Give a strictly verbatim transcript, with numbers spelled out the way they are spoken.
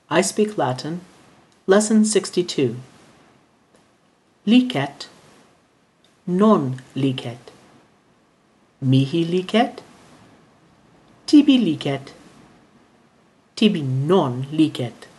I Speak Latin, Lesson sixty-two. Licet, non licet. Mihi licet, tibi licet, tibi non licet.